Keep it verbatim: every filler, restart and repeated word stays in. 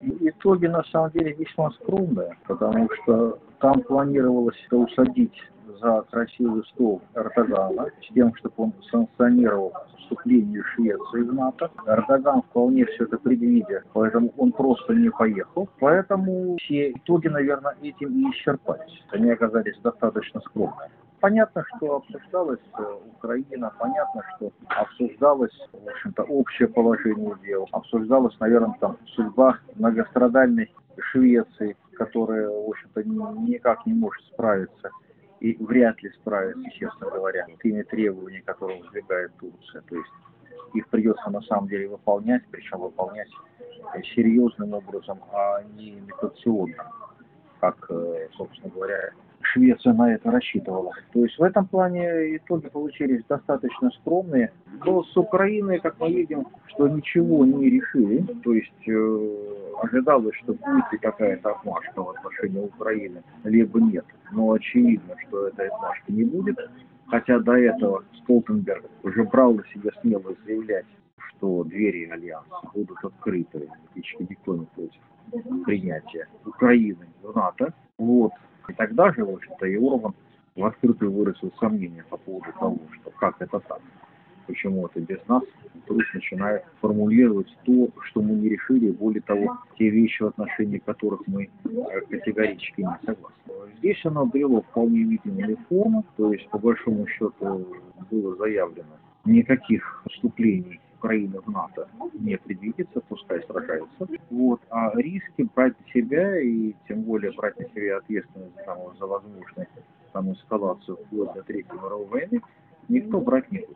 Итоги на самом деле весьма скромные, потому что там планировалось усадить за красивый стол Эрдогана с тем, чтобы он санкционировал вступление Швеции в НАТО. Эрдоган вполне все это предвидя, поэтому он просто не поехал. Поэтому все итоги, наверное, этим и исчерпались. Они оказались достаточно скромными. Понятно, что обсуждалась Украина, понятно, что обсуждалось, в общем-то, общее положение дел, обсуждалась, наверное, там судьба многострадальной Швеции, которая, в общем-то, никак не может справиться и вряд ли справится, честно говоря, с теми требованиями, которые выдвигает Турция. То есть их придется на самом деле выполнять, причем выполнять серьезным образом, а не имитационным, как, собственно говоря, Швеция на это рассчитывала. То есть в этом плане итоги получились достаточно скромные. Но с Украиной, как мы видим, что ничего не решили. То есть э, ожидалось, что будет и какая-то отмашка в отношении Украины, либо нет. Но очевидно, что этой отмашки не будет. Хотя до этого Столтенберг уже брал на себя смелость заявлять, что двери Альянса будут открыты, практически никто не против принятия Украины в НАТО. Вот. И тогда же, в общем-то, и Орбан в открытую выразил сомнения по поводу того, что как это так, почему это без нас, вдруг начинает формулировать то, что мы не решили, более того, те вещи, в отношении которых мы категорически не согласны. Здесь оно обрело вполне видимую форму, то есть, по большому счету, было заявлено, никаких вступлений Украины в НАТО не предвидится, пускай сражается. Вот. А риски брать на себя, и тем более брать на себя ответственность там, за возможную там, эскалацию вплоть до Третьей мировой войны, никто брать не хочет.